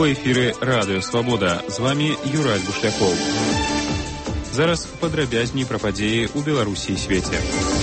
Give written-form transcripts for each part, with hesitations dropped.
У эфіры Радыё Свабода. З вами Юрай Бушлякоў. Зараз падрабязней пра падзеі ў Беларусі і свеце.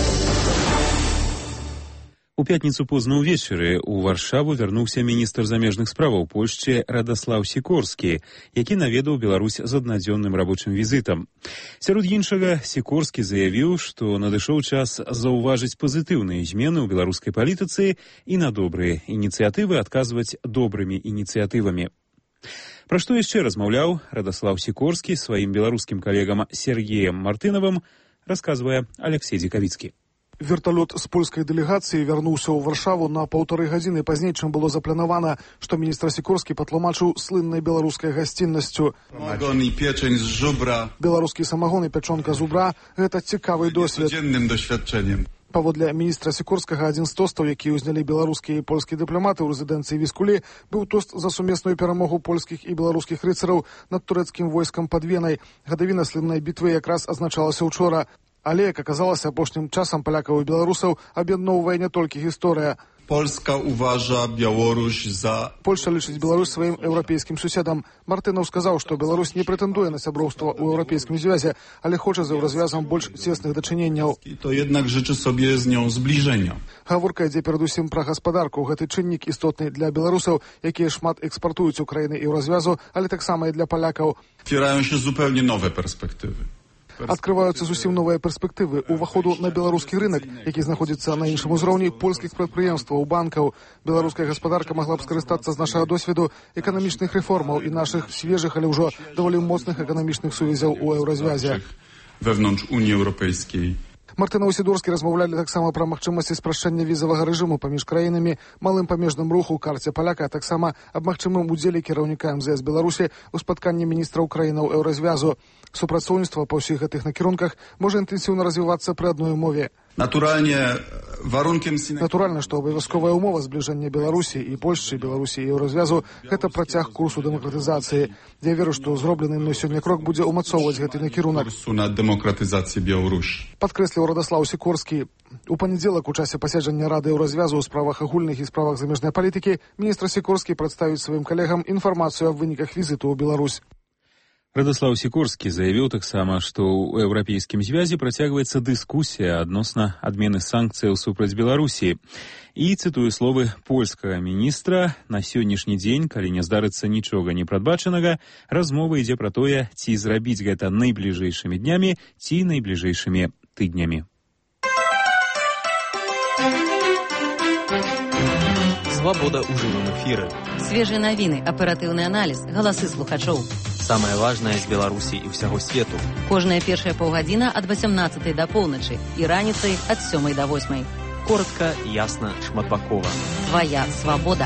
У пятніцу позна ўвечары у Варшаву вярнуўся міністр замежных справаў Польшчы Радаслаў Сікорскі, які наведаў Беларусь з аднадзённым рабочым візітам. Сярод іншага, Сікорскі заявіў, што надышоў час заўважыць пазітыўныя змены ў беларускай палітыцы і на добрыя ініцыятывы адказваць добрымі ініцыятывамі. Пра што яшчэ размаўляў Радаслаў Сікорскі сваім беларускім калегам Сергеем Мартынавым, расказвае Алексей Дзекавіцкі. Вертолет з польскай дэлегацыі вярнуўся ў Варшаву на 1,5 гадзіны пазней, чым было запланавана, што міністр Сікорскі патлумачыў слыннай беларускай гасціннасцю. Самагон і печень з жубра. Беларускі самагон і пячонка зубра – гэта цікавы досвед. Дзенным досведчаннем. Паводле міністра Сікорскага, адзін з тостаў, які ўзнялі беларускія і польскія дыпламаты ў рэзідэнцыі Віскулі, быў тост за сумесную перамогу польскіх і беларускіх рыцараў над турэцкім войскам пад Венай. Гадавіна слыннай бітвы якраз азначалася учора. Але, як аказалася, апошнім часам палякаў і беларусаў аб'ядноўвае не толькі гісторыя. Польска уважа Беларусь за... Польша лічыць Беларусь сваім еўрапейскім суседам. Мартынаў сказаў, што Беларусь не прэтэндуе на сяброўства ў еўрапейскім звязе, але хоча за еўразвязам больш цесных дачыненняў. То jednak życzy sobie z nią zbliżenia. Гаворка ідзе перадусім пра гаспадарку. Гэты чыннік істотны для беларусаў, якія шмат экспартуюць у краіны еўразвязу, але таксама і для палякаў. Otwierają się zupełnie nowe perspektywy. Адкрываюцца зусім новыя перспектывы уваходу на беларускі рынок, які знаходзіцца на іншым узроўні польскіх прадпрыемстваў, банкаў. Беларуская гаспадарка магла б скарыстацца з нашага досведу эканамічных рэформаў і нашых свежых, але ўжо даволі моцных эканамічных сувязяў у еўразвязе. Wewnątrz Unii Europejskiej. Мартынаў і Сідорскі размаўлялі таксама пра магчымасці спрашчэння візавага рэжыму паміж краінамі, малым памежным руху, карце паляка, а таксама аб магчымым удзеле кіраўніка МЗС Беларусі ў спатканні міністраў краінаў еўразвязу. Супрацоўніцтва па ўсіх гэтых накірунках можа інтэнсіўна развівацца пры адной умове. Натуральна, што абавязковая умова збліжэння Беларусі і Польшчы, Беларусі і еўразвязу – гэта працяг курсу дэмакратызацыі. Я веру, што зроблены мной сёння крок будзе ўмацоўваць гэты накірунак. Падкрэсліў Радаслаў Сікорскі. У панядзелак у часе паседжання Рады еўразвязу ў справах агульных і справах замежнай палітыкі міністр Сікорскі прадставіць сваім калегам інфармацыю аб выніках візіту ў Беларусь. Радаслаў Сікорскі заявіў таксама, што ў еўрапейскім звязе працягваецца дыскусія адносна адмены санкцыяў супраць Беларусі. І, цытую словы польскага міністра, на сённяшні дзень, калі не здарыцца нічога непрадбачанага, размова ідзе пра тое, ці зрабіць гэта найбліжэйшымі днямі, ці найбліжэйшымі тыднямі. Свабода ў жывым эфіры. Свежыя навіны, аператыўны аналіз, галасы слухачоў. Самае важнае з Беларусі і ўсяго свету. Кожная першая паўгадзіна ад 18 да поўначы і раніцай ад 7 да 8. Коротка, ясна, шматбакова. Твая свабода.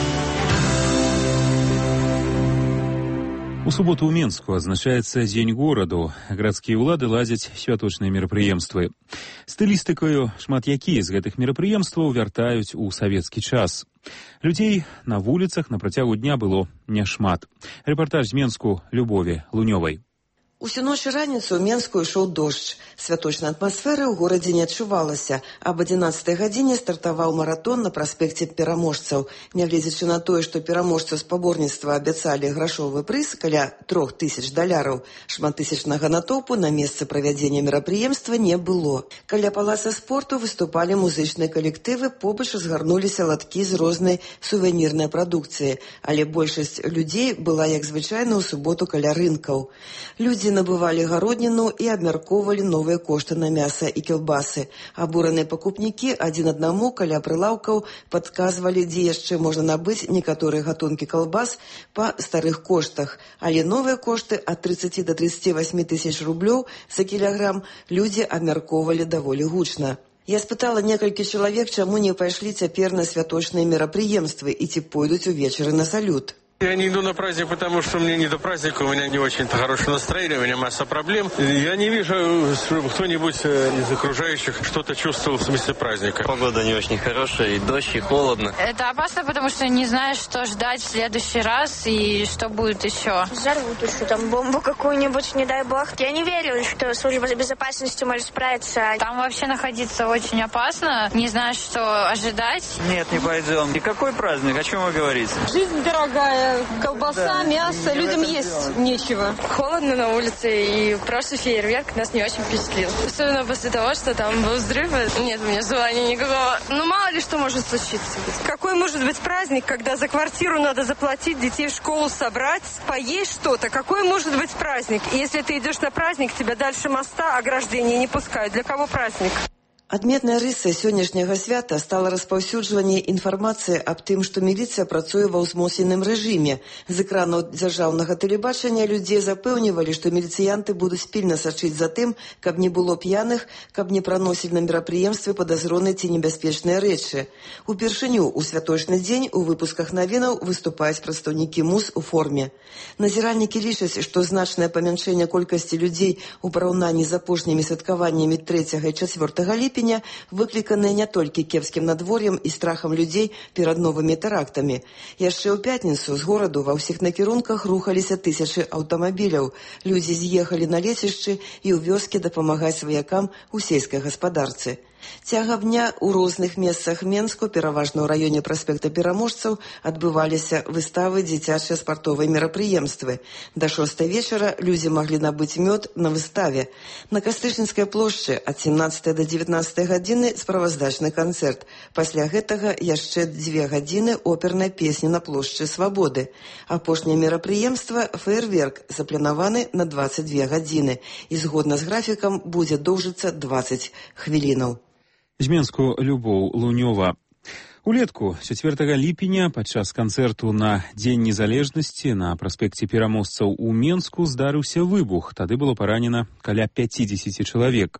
У суботу ў Менску адзначаецца Дзень гораду. Гарадскія ўлады ладзяць святочныя мерапрыемствы. Стылістыкаю шмат якія з гэтых мерапрыемстваў вяртаюць у савецкі час. Людзей на вуліцах на працягу дня было няшмат. Рэпартаж з Менску Любові Лунёвай. Усю ноч і раніцу ў Менску ішоў дождж. Святочнай атмасферы ў горадзе не адчувалася. Аб 11 гадзіне стартаваў маратон на праспекце Пераможцаў. Нягледзячы на тое, што пераможцу спаборніцтва абяцалі грашовы прыз каля $3000, шматтысячнага натоўпу на месцы правядзення мерапрыемства не было. Каля палаца спорту выступалі музычныя калектывы, побач згарнуліся латкі з рознай сувенірнай прадукцыі, але большасць людзей была, як звычайна, у суботу каля рынкаў. Людзі набывалі гародніну і абмяркоўвалі новыя кошты на мяса і кілбасы. Абураныя пакупнікі адзін аднаму каля прылаўкаў падказвалі, дзе яшчэ можна набыць некаторыя гатункі калбас па старых коштах, але новыя кошты ад 30 до 38 тысяч рублёў за кілаграм людзі абмяркоўвалі даволі гучна. Я спытала некалькі чалавек, чаму не пайшлі цяпер на святочныя мерапрыемствы і ці пойдуць увечары на салют. Я не иду на праздник, потому что мне не до праздника, у меня не очень-то хорошее настроение, у меня масса проблем. Я не вижу, чтобы кто-нибудь из окружающих что-то чувствовал в смысле праздника. Погода не очень хорошая, и дождь, и холодно. Это опасно, потому что не знаешь, что ждать в следующий раз и что будет еще. Взорвут еще там бомбу какую-нибудь, не дай бог. Я не верю, что служба безопасности может справиться. Там вообще находиться очень опасно, не знаешь, что ожидать. Нет, не пойдем. И какой праздник? О чем вы говорите? Жизнь дорогая. знаю, колбаса, мясо. Людям есть нечего. Холодно на улице, и прошлый фейерверк нас не очень впечатлил. Особенно после того, что там был взрыв. Нет у меня желания никакого. Ну, мало ли что может случиться. Какой может быть праздник, когда за квартиру надо заплатить, детей в школу собрать, поесть что-то? Какой может быть праздник? И если ты идешь на праздник, тебя дальше моста ограждения не пускают. Для кого праздник? Адметнай рысай сённяшняга свята стала распаўсюджванне інфармацыі аб тым, што міліцыя працуе ва ўзмоцненым рэжыме. З экранаў дзяржаўнага тэлебачання людзей запэўнівалі, што міліцыянты будуць пільна сачыць за тым, каб не было п'яных, каб не праносілі на мерапрыемстве падазроныя ці небяспечныя рэчы. Упершыню ў святочны дзень у выпусках навінаў выступаюць прадстаўнікі МУЗ у форме. Назіральнікі лічаць, што значнае памяншэнне колькасці людзей у параўнанні з апошнімі святкаваннямі 3 і 4 ліпеня выкліканыя не толькі кепскім надвор'ем і страхам людзей перад новымі тэрактамі. Яшчэ ў пятніцу з гораду ва ўсіх накірунках рухаліся тысячы аўтамабіляў. Людзі з'ехалі на лецішчы і ў вёскі дапамагаць сваякам у сельскай гаспадарцы. Цягам дня ў розных месцах Менску, пераважна ў раёне праспекта Пераможцаў, адбываліся выставы, дзіцячыя спартовыя мерапрыемствы. Да 6 вечара людзі маглі набыць мёд на выставе. На Кастрычніцкай плошчы ад 17 до 19 гадзіны справаздачны канцэрт. Пасля гэтага яшчэ 2 гадзіны опернай песні на плошчы Свабоды. Апошняе мерапрыемства – феерверк, запланаваны на 22 гадзіны і згодна з графікам будзе доўжыцца 20 хвілінаў. З Менску Любоў Лунёва. Улетку 4 ліпеня падчас канцэрту на Дзень незалежнасці на праспекце Пераможцаў у Менску здарыўся выбух. Тады было паранена каля 50 чалавек.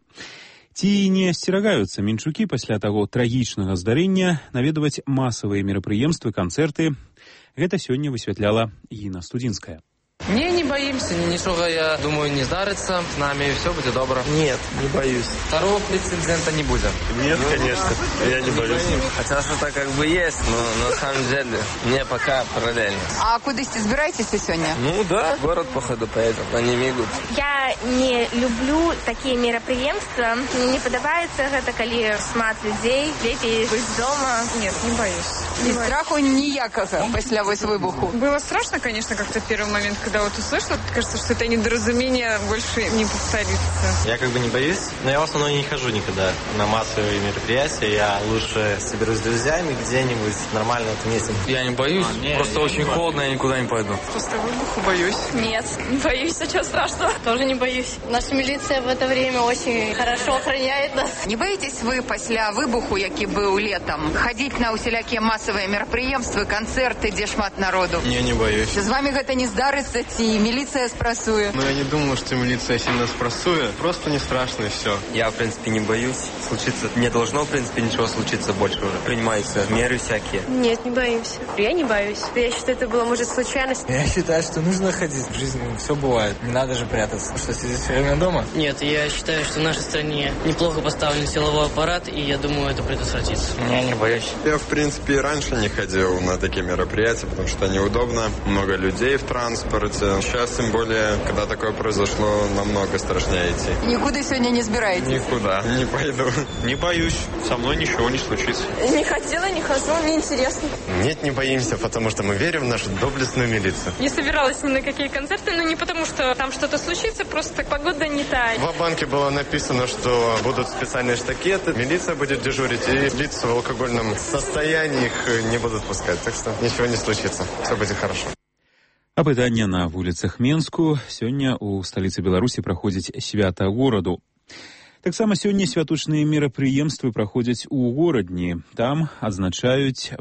Ці не асцерагаюцца мінчукі пасля таго трагічнага здарэння наведваць масавыя мерапрыемствы, канцэрты? Гэта сёння высвятляла Інна Студзінская. Не боимся, ничего, я думаю, не здарится. С нами все будет добро. Нет, не боюсь. Второго прецедента не будет. Нет, конечно, я не боюсь. Хотя что-то как бы есть, но на самом деле мне пока параллельно. А куда збираетесь сегодня? Ну да, в город походу поедем, они мигут. Я не люблю такие мероприемства. Мне не подобается это, когда шмат людей. Лепей быть дома. Нет, не боюсь. И страху ніякого після вибуху? Было страшно, конечно, как-то в первый момент, когда вот услышала. Кажется, что это недоразумение больше не повторится. Я как бы не боюсь, но я в основном не хожу никогда на массовые мероприятия. Я лучше соберусь с друзьями где-нибудь нормально отметим. Я не боюсь, просто очень холодно, я никуда не пойду. Просто выбуху боюсь. Нет, не боюсь, а что страшного? Тоже не боюсь. Наша милиция в это время очень хорошо охраняет нас. Не боитесь вы після вибуху, який був летом, ходить на усілякі масовые мероприемства, концерты, где шмат народу? Не боюсь. З вами гэта не здарыцца, ці милиция спрасуе? Ну, я не думаю, что милиция сильно спрасует. Просто не страшно и все. Я, в принципе, не боюсь. Случиться не должно, в принципе, ничего случиться больше уже. Принимаются меры всякие. Нет, не боимся. Я не боюсь. Я считаю, это было, может, случайность. Я считаю, что нужно ходить. В жизни все бывает. Не надо же прятаться. Что, сидеть все время дома? Нет, я считаю, что в нашей стране неплохо поставлен силовой аппарат, и я думаю, это предотвратится. Я не боюсь. Я, в принципе, и раньше не ходил на такие мероприятия, потому что неудобно. Много людей в транспорте. Сейчас, тем более, когда такое произошло, намного страшнее идти. Никуда сегодня не собираетесь? Никуда. Не пойду. Не боюсь. Со мной ничего не случится. Не хотела, не хожу, мне интересно. Нет, не боимся, потому что мы верим в нашу доблестную милицию. Не собиралась ни на какие концерты, но не потому, что там что-то случится, просто погода не та. В банке было написано, что будут специальные штакеты, милиция будет дежурить, и лица в алкогольном состоянии их не будут пускать. Так что ничего не случится. Все будет хорошо. Апытанне на вуліцах Менску. Сёння у сталіцы Беларусі праходзіць свята гораду. Таксама сёння святочныя мерапрыемствы праходзяць у горадні. Там адзначаюць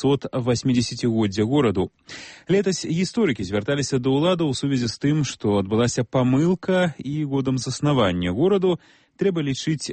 880-годдзе гораду. Летась гісторыкі звярталіся да ўладаў у сувязі з тым, што адбылася памылка і годам заснавання гораду трэба лічыць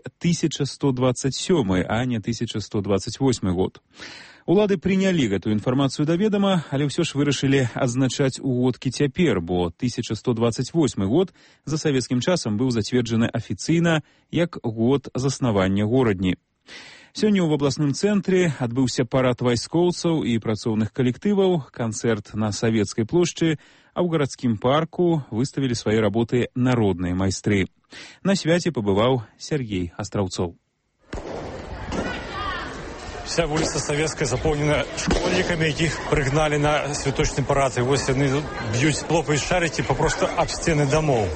1127, а не 1128 год. Улады прынялі гэтую інфармацыю да ведама, але ўсё ж вырашылі адзначаць угодкі цяпер, бо 1128 год за савецкім часам быў зацверджаны афіцыйна як год заснавання горадні. Сёння ў абласным цэнтры адбыўся парад вайскоўцаў і працоўных калектываў, канцэрт на Савецкай плошчы, а ў гарадскім парку выставілі свае работы народныя майстры. На свяце пабываў Сергей Астраўцоў. Вся вуліца Савецкая заполнена школьниками, якіх пригнали на святочный парад. И вот они бьют, хлопают шарики попросту об стены домов.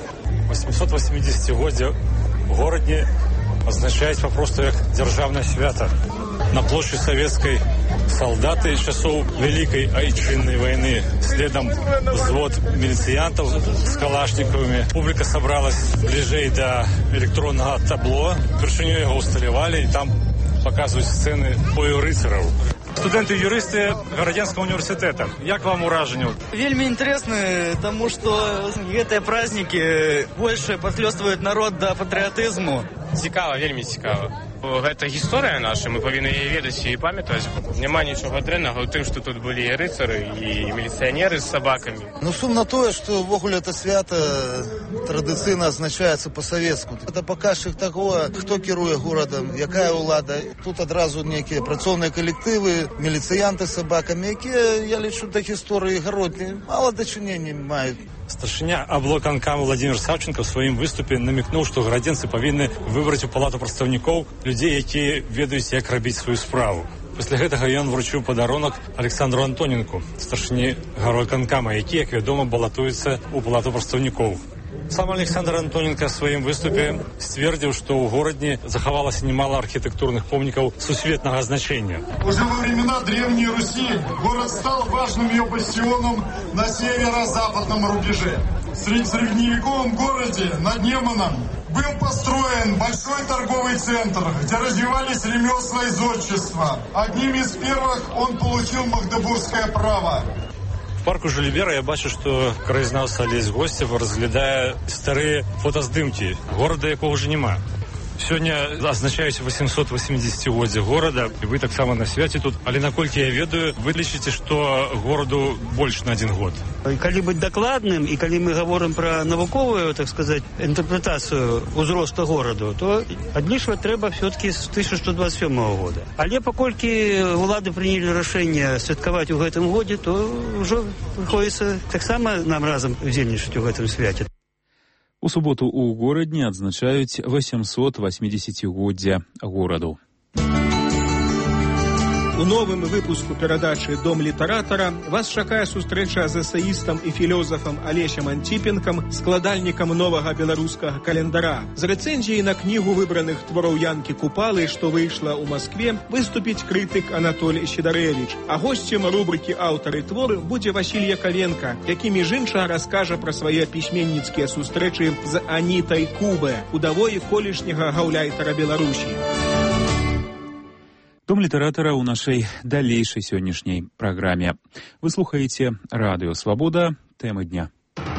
880-годие в городе означает попросту как державное свято. На площади Советской солдаты часов Великой Отечественной войны. Следом взвод милициантов с калашниковыми. Публика собралась ближе до электронного табло. Вершиню его усталевали, и там показывают сцены бою рыцарів. Студенты-юристы Городенского университета. Як вам уражение? Вельми интересно, тому что эти праздники больше подхлёстывают народ до патриотизму. Цікаво, вельми цікаво. Гэта гісторыя наша, мы павінны яе ведаць і памятаць. Няма нічога дрэннага ў тым, што тут былі і рыцары, і міліцыянеры з сабакамі. Ну, сум на тое, што ввогуле это свята традыцыйна азначаецца па-савецку. Это паказчык таго, хто кіруе горадам, якая ўлада. Тут адразу нейкія працоўныя калектывы, міліцыянты з сабакамі, якія, я лічу, да гісторыі гародні мала дачынення маюць. Старшыня аблоканкама Владимир Савченко в своем выступе намекнул, что городенцы повинны выбрать у палату представников людей, якія ведаюць, як рабіць свою справу. Пасля гэтага ён вручыў падарунак Александру Антоненку, старшыні гарвыканкама, які, як вядома, балатуецца у палату прадстаўнікоў. Сам Александр Антоненко в своем выступе ствердил, что у города заховалось немало архитектурных помников сусветного значения. Уже во времена Древней Руси город стал важным ее бастионом на северо-западном рубеже. В средневековом городе над Неманом был построен большой торговый центр, где развивались ремесла и зодчество. Одним из первых он получил магдебургское право. В парку Жюля Верна я бачу, што краязнаўца Алесь Гостев разглядае старыя фотаздымкі горада, якога ўжо няма. Сёння адзначаюць 880-годдзе горада, і вы таксама на свяце тут, але наколькі я ведаю, вы лічыце, што гораду больш на 1 год. Калі быць дакладным, і калі мы гаворым пра навуковую, так сказаць, інтэрпрэтацыю ўзроста гораду, то адлічваць трэба все-таки з 1127 года. Але паколькі улады прынялі рашэнне святкаваць у гэтым годзе, то ўжо прыходзіцца таксама нам разам удзельнічаць у гэтым свяце. У суботу ў горадні адзначаюць 880-годдзя гораду. У новым выпуску перадачы «Дом літаратара» вас чакае сустрэча з эсэістам і філёзафам Алесем Антіпенкам, складальнікам новага беларускага календара. З рэцэнзіяй на кнігу выбраных твораў Янкі Купалы, што выйшла ў Маскве, выступіць крытык Анатоль Сідарэвіч. А госцем рубрыкі «Аўтары творы» будзе Васіль Яковенко, які між іншага раскажа пра свае пісьменніцкія сустрэчы з Анітай Кубе, удавой колішняга гаўляйтара Беларусі. Дом літаратара ў нашай далейшай сённяшняй праграме. Вы слухаеце Радыё Свабода, тэмы дня.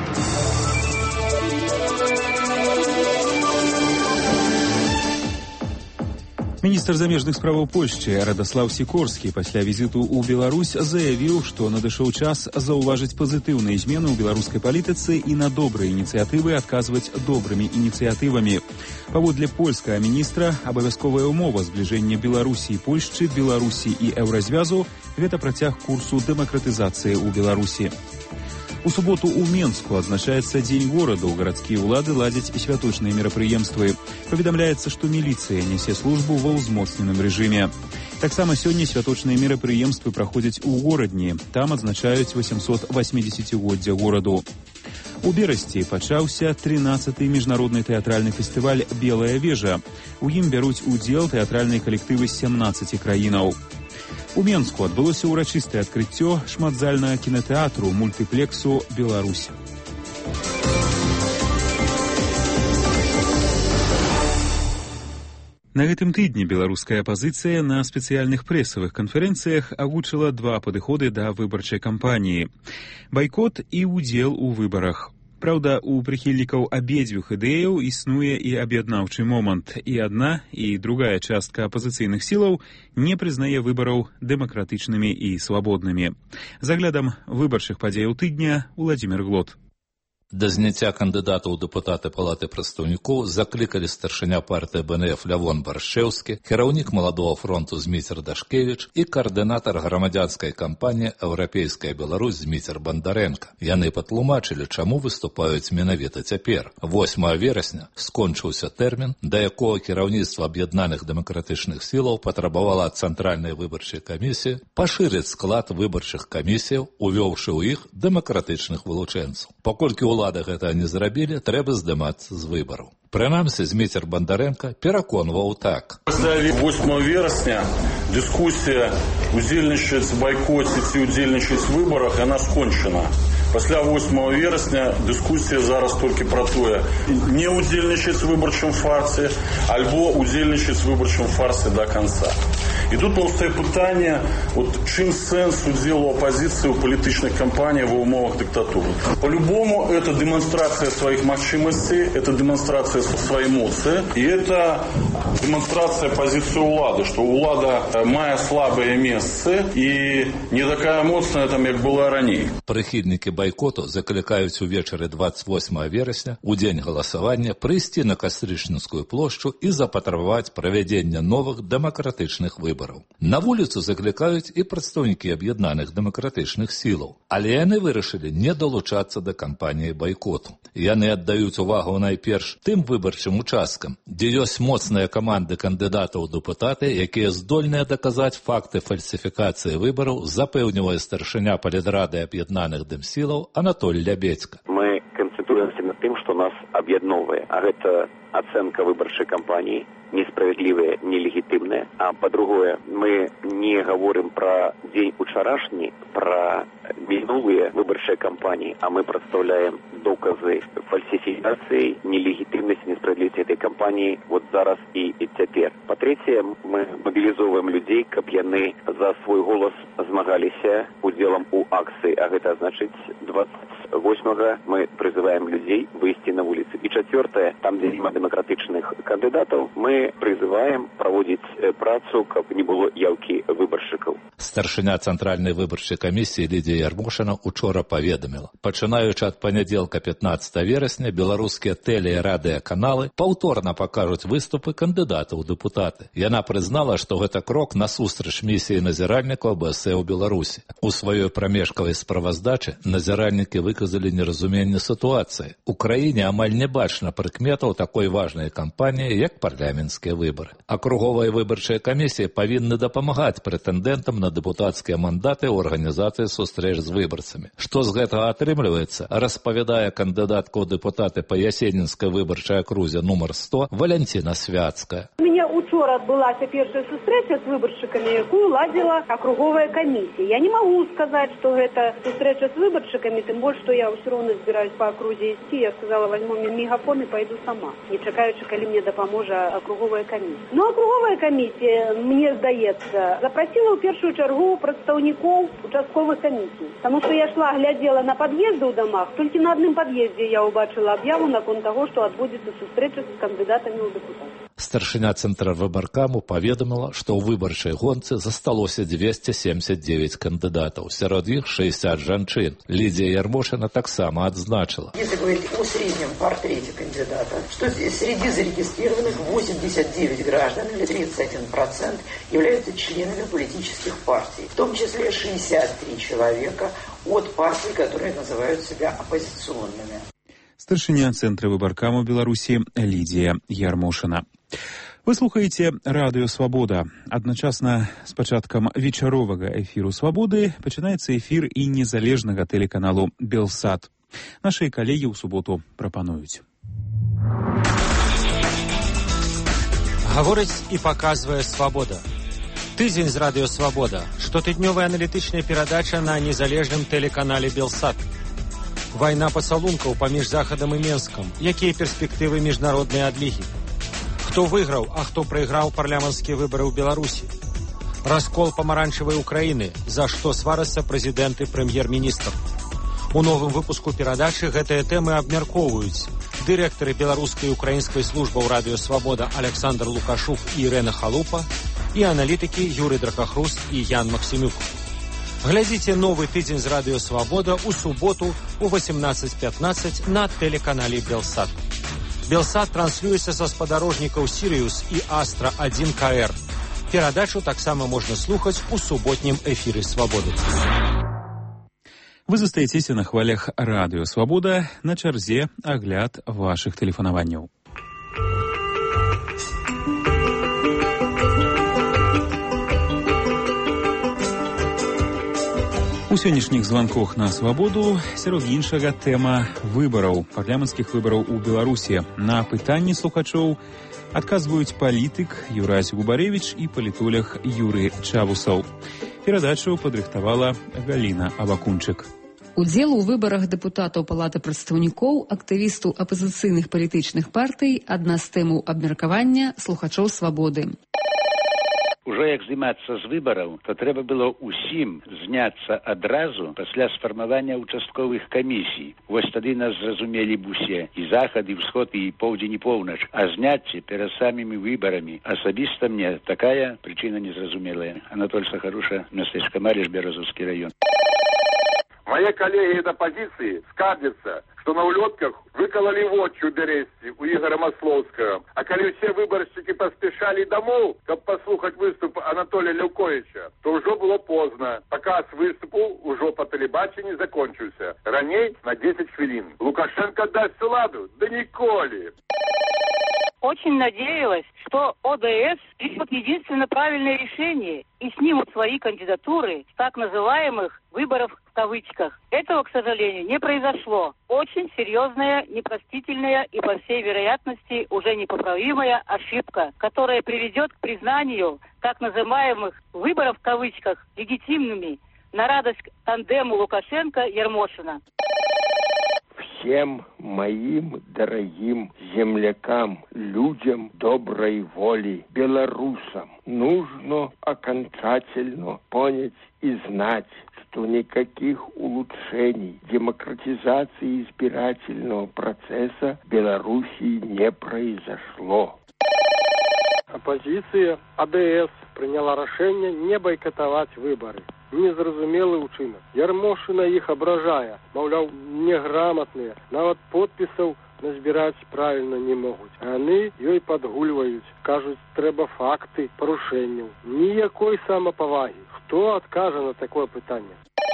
Міністр замежных справаў Польшчы Радаслаў Сікорскі пасля візіту ў Беларусь заявіў, што надышоў час заўважыць пазітыўныя змены ў беларускай палітыцы і на добрыя ініцыятывы адказваць добрымі ініцыятывамі. Паводле польскага міністра, абавязковая ўмова збліжэння Беларусі і Польшчы, Беларусі і Еўразвязу – гэта працяг курсу дэмакратызацыі ў Беларусі. У суботу ў Менску адзначаецца Дзень гораду. Гарадскія ўлады ладзяць святочныя мерапрыемствы. Паведамляецца, што міліцыя нясе службу ва ўзмоцненым рэжыме. Таксама сёння святочныя мерапрыемствы праходзяць у горадні. Там адзначаюць 880-годдзя гораду. У Берасці пачаўся 13-й міжнародны тэатральны фестываль «Белая вежа». У ім бяруць удзел тэатральныя калектывы з 17 краінаў. У Менску адбылося ўрачыстае адкрыццё шматзальнага кінатэатру мультыплексу «Беларусь». На гэтым тыдні беларуская апазіцыя на спецыяльных прэсавых канферэнцыях агучыла 2 падыходы да выбарчай кампаніі – байкот і ўдзел у выбарах. Праўда, у прыхільнікаў абедзвюх ідэяў існуе і аб'яднаўчы момант. І адна, і другая частка апазіцыйных сілаў не прызнае выбараў дэмакратычнымі і свабоднымі. З аглядам выбарчых падзеяў тыдня Уладзімір Глот. Да зняцця кандыдата ў дэпутаты Палаты прадстаўнікоў заклікалі старшыня партыі БНФ Лявон Баршчэўскі, кіраўнік Маладога фронту Зміцер Дашкевіч і каардынатар грамадзянскай кампаніі «Еўрапейская Беларусь» Зміцер Бандарэнка. Яны патлумачылі, чаму выступаюць менавіта цяпер. 8 верасня скончыўся тэрмін, да якога кіраўніцтва аб'яднаных дэмакратычных сілаў патрабавала ад цэнтральнай выбарчай камісіі пашырыць склад выбарчых камісіяў, увёўшы ў іх дэмакратычных вылучэнцаў. Паколькі ўлады гэта не зрабілі, трэба здымацца з выбараў. Прынамсі, Зміцер Бандарэнка пераконваў так. Пасля 8 верасня дыскусія удзельнічаць байкоціць і удзельнічаць у выбарах, яна скончана. Пасля 8 верасня дыскусія зараз толькі пра тое, не удзельнічаць у выбарчым фарсе, альбо удзельнічаць у выбарчым фарсе до конца. І тут паўстае пытанне, чым сэнс удзелу апозіцыі ў палітычных кампаніях ва ўмовах дыктатуры. По-любому, это демонстрация своих мощностей, это демонстрация своей эмоции, и это демонстрация позиции улады, что улада мае слабые месцы и не такая моцная, как была ранее. Прыхільнікі байкоту заклікаюць увечары 28 верасня, у дзень галасавання, прыйсці на Кастрычніцкую плошчу і запатрабаваць правядзення новых дэмакратычных выбараў. На вуліцу заклікаюць і прадстаўнікі аб'яднаных дэмакратычных сілаў, але яны вырашылі не далучацца да кампаніі байкоту. Яны аддаюць увагу найперш тым выбарчым участкам, дзе ёсць моцныя каманды кандыдатаў у дэпутаты, якія здольныя даказаць факты фальсіфікацыі выбараў, запэўнівае старшыня палітрады аб'яднаных дэмсілаў Анатоль Лябедзька. Мы канцэнтруемся на тым, што нас аб'ядноўвае, а гэта ацэнка выбарчай кампаніі, несправедливые, нелегитимные. А по-другое, мы не говорим про день учарашний, про минулые выборчие кампании, а мы представляем доказы фальсификации, нелегитимности, несправедливости этой кампании вот зараз и теперь. По-третье, мы мобилизовываем людей, каб яны за свой голос змагаліся удзелам у акции, а это значит 28-го мы призываем людей выйти на улицы. И четвертое, там, где нема демократичных кандидатов, мы призываем проводить працу, каб не было яўкі выбаршчыкаў. Старшыня Цэнтральнай выбарчай камісіі Лідія Ярмошына учора паведаміла. Пачынаючы ад панядзелка 15 верасня беларускія тэле- і радыёканалы паўторна пакажуць выступы кандыдатаў у дэпутаты. Яна прызнала, што гэта крок насустрач місіі назіральнікаў АБС ў Беларусі. У сваёй прамежкавай справаздачы назіральнікі выказалі неразуменне сітуацыі. У краіне амаль не бачна прыкметаў такой важнай кампаніі, як парламенцкія выбары. Акруговыя выбарчыя камісіі павінны дапамагаць прэтэндэнтам на дэпутацкія мандаты ў арганізацыі сустрэч з выбарцамі. Што з гэтага атрымліваецца, распавядае кандыдатка ў дэпутаты па Ясенінскай выбарчай акрузе нумар 100 Валянціна Свяцкая. У меня учора адбылася першая сустрэча з выбаршчыкамі, якую ладзіла акруговая камісія. Я не могу сказаць, што гэта сустрэча з выбаршчыкамі, тым больш, што я ўсё роўна збіраюсь па акрузе ісці. Я сказала, возьму мегафон і пайду сама, не чакаючы, калі мне дапаможа акруговая камісія. Ну, акруговая камісія, мне здаецца, запросила ў першую чаргу прадстаўнікоў участковых камісій. Таму што я шла, глядзела на пад'езды ў дамах, толькі на адным пад'ездзе я ўбачыла аб'яву наконт таго, што адбудзецца сустрэча з кандыдатамі ў дэпутаты. Старшыня Цэнтрвыбаркаму паведаміла, што ў выбарчай гонцы засталося 279 кандыдатаў, сярод іх 60 жанчын. Лідія Ярмошына таксама адзначила. Если говорить о среднем портрете кандидата, что среди зарегистрированных 89 граждан, или 31%, являются членами политических партий, в том числе 63 человека от партий, которые называют себя оппозиционными. Старшыня Цэнтра выбаркаму Беларусі Лідія Ярмошына. Вы слухаеце радыё «Свабода». Адначасна з пачаткам вечаровага эфіру «Свабоды» пачынаецца эфір і незалежнага тэлеканалу «Белсат». Нашыя калегі ў суботу прапануюць. Гаворыць і паказвае «Свабода». Тыдзень з радыё «Свабода». Штотыднёвая аналітычная перадача на незалежным тэлеканале «Белсат». Вайна пацалункаў паміж Захадам і Менскам. Якія перспектывы міжнароднай адлігі? Хто выйграў, а хто прайграў парламенцкія выбары ў Беларусі? Раскол памаранчавай Украіны, за што сварацца прэзідэнт і прэм'ер-міністр. У новым выпуску перадачы гэтыя тэмы абмяркоўваюць дырэктары беларускай і украінскай службаў радыё «Свабода» Александр Лукашук і Ірэна Халупа і аналітыкі Юрый Дракахрус і Ян Максімюк. Глядзіце новы тыдзень з радыё «Свабода» у суботу у 18:15 на тэлеканале «Белсат». «Белсат» транслюецца са спадарожнікаў «Сіриус» і «Астра-1 КР». Перадачу таксама можна слухаць у суботнім эфіры «Свабоды». Вы застаецеся на хвалях радыё «Свабода», на чарзе агляд вашых тэлефанаванняў. У сённяшніх званках на «Свабоду» сярод іншага тэма выбараў, парламенцкіх выбараў у Беларусі. На пытанні слухачоў адказваюць палітык Юрась Губарэвіч і палітолог Юрый Чавусаў. Перадачу падрыхтавала Галіна Абакунчык. Удзел у выбарах дэпутатаў Палаты прадстаўнікоў, актывістаў апазіцыйных палітычных партый – адна з тэмаў абмеркавання слухачоў «Свабоды». Ужо як здымацца з выбараў, то трэба было ўсім зняцца адразу пасля сфармавання участковых камісій. Вось тады нас зразумелі б усе, і захад, і ўсход, і поўдзень, і поўнач. А зняцце перад самымі выбарамі асабіста мне такая прычына незразумелая. Анатоль Сахаруша, мястэчка Марыш, Беразовскі раён. Мои коллеги из оппозиции скардятся, что на улетках выкололи вотчу у Бересте, у Игоря Масловского. А когда все выборщики поспешали домой, чтобы послушать выступ Анатолия Левковича, то уже было поздно. Показ выступу уже по телебачению закончился. Ранее на 10 хвилин. Лукашенко даст ладу? Да николи. Очень надеялась, что ОДС примет единственно правильное решение и снимут свои кандидатуры с так называемых выборов в кавычках. Этого, к сожалению, не произошло. Очень серьезная, непростительная и, по всей вероятности, уже непоправимая ошибка, которая приведет к признанию так называемых выборов в кавычках легитимными на радость тандему Лукашенко-Ермошина. Всем моим дорогим землякам, людям доброй воли, белорусам, нужно окончательно понять и знать, что никаких улучшений демократизации избирательного процесса в Белоруссии не произошло. Оппозиция АДС приняла решение не бойкотовать выборы. Незразумелый учинок. Ярмошина их ображая, мовляв, неграмотные, нават подписов назбирать правильно не могут. Они ей подгульвают, кажуть, треба факты порушенню. Ніякої самоповаги. Хто откаже на такое питання?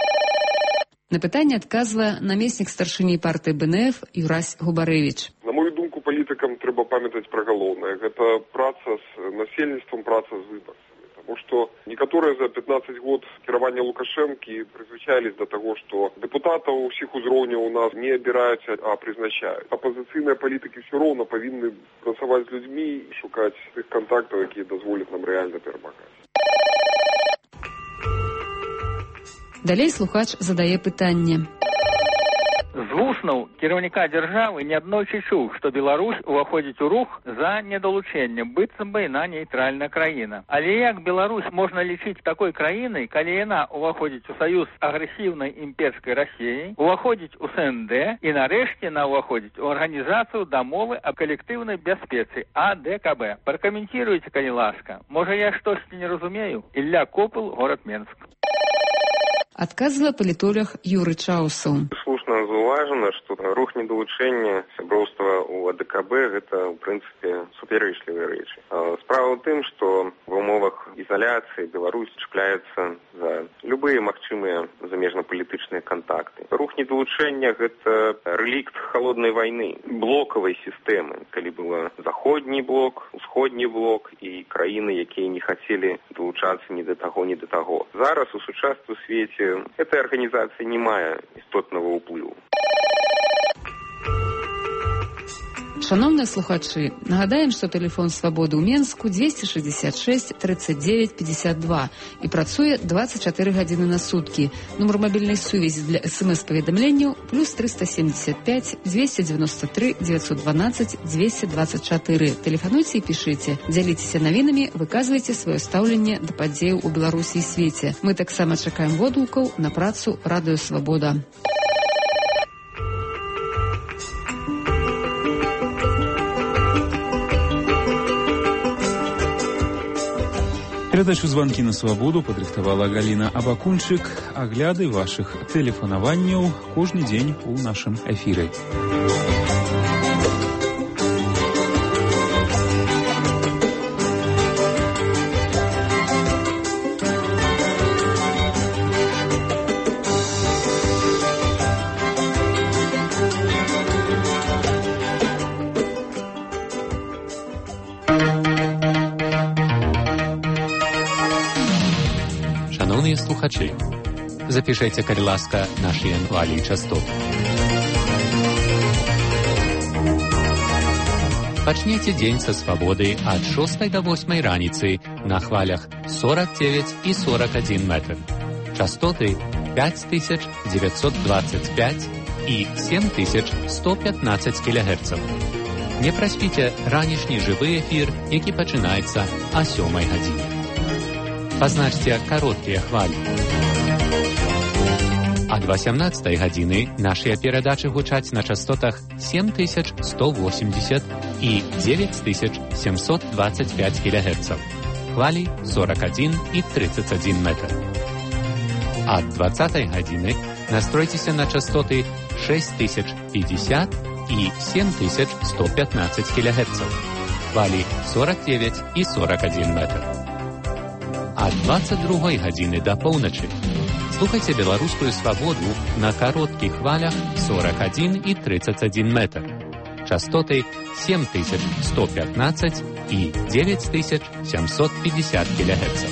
На питання адказвае намеснік старшыні партыі БНФ Юрась Губарэвіч. На мою думку, палітыкам трэба памятаць пра галоўнае. Гэта праца з насельніцтвам, праца з выбарцамі. Потому что некоторые за 15 год кіравання Лукашэнкі призвычайлись до того, что депутатов усіх узроўняў у нас не абіраюць, а прызначаюць. Апозіцыйныя палітыкі все роўна павінны працаваць з людзьмі, шукаць тых контактаў, якія дазволяць нам рэальна перамагаць. Далей слухач задае пытанне. З вуснаў кіраўніка дзяржавы неаднойчы чуў, што Беларусь уваходзіць у рух за недалучэнне, быццам бы яна нейтральная краіна. Але як Беларусь можна лічыць такой краінай, калі яна уваходзіць у саюз агрэсіўнай імперскай Расіяй, уваходзіць у СНД і нарэшце яна уваходзіць у арганізацыю дамовы аб калектыўнай бяспецы АДКБ. Пракаментируйце, калі ласка. Можа, я штосьці не разумею? Ілля Копыл, горад Менск. Адказвае палітолог Юрый Чаўсаў. Слушна заўважана, што рух недалучэння сяброўства ў АДКБ гэта, ў прынцыпе, супярэчлівыя рэчы. Справа ў тым, што ва умовах ізаляцыі Беларусь чапляецца за любыя магчымыя замежна-палітычныя кантакты. Рух недалучэння гэта рэлікт халоднай вайны, блокавай сістэмы, калі было заходні блок, усходні блок і краіны, якія не хацелі далучацца ні да таго, ні да таго. Зараз у сучасным свеце эта организация не мае істотного ўплыву. Шановныя слухачы, нагадаем, што тэлефон Свабоды ў Менску 266 39 52 і працуе 24 гадзіны на суткі. Нумар мабільнай сувязі для СМС-паведамленняў плюс 375 293 912 224. Тэлефануйце і пішыце. Дзяліцеся навінамі, выказвайце сваё стаўленне да падзеяў у Беларусі і свеце. Мы таксама чакаем водгукаў на працу радыё Свабода. Перадачу «Звонки на свободу» падрыхтавала Галина Абакунчык. Агляды вашых тэлефанаванняў кожны дзень у нашым эфіры. Шановні слухачі, запишіть, калі ласка, наші хвалі частот. Пачніце дзень са свабоды ад 6 до 8 раніцы на хвалях 49 і 41 метр. Частоты 5925 і 7115 кГц. Не праспіце ранішні жывы эфір, які пачынаецца о 7 гадзіне. Пазначце кароткія хвалі. Ад 18 гадзіны нашыя перадачы гучаць на частотах 7180 і 9725 кГц. Хвалі 41 і 31 метр. Ад 20 гадзіны настройцеся на частоты 6050 і 7115 кГц. Хвалі 49 і 41 метр. Ад 22 гадзіны да поўначы слухайце беларускую свабоду на кароткіх хвалях 41 і 31 метр. Частоты 7115 і 9750 кГц.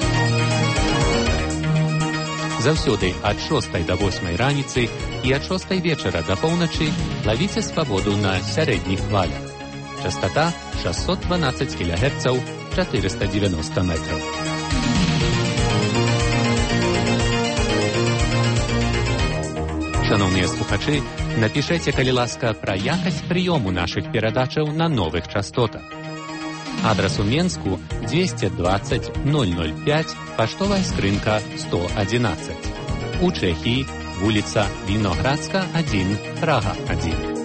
Заўсёды ад 6 до 8 раніцы і ад 6 вечара да поўначы лавіце свабоду на сярэдніх хвалях. Частота 612 кГц, 490 метров. Шановныя слухачы, напішэце, калі ласка, пра якасць прыёму нашых перадачаў на новых частотах. Адрас у Менску 220 005, паштовая скрынка 111. У Чэхіі вуліца Віноградска 1, Прага 1.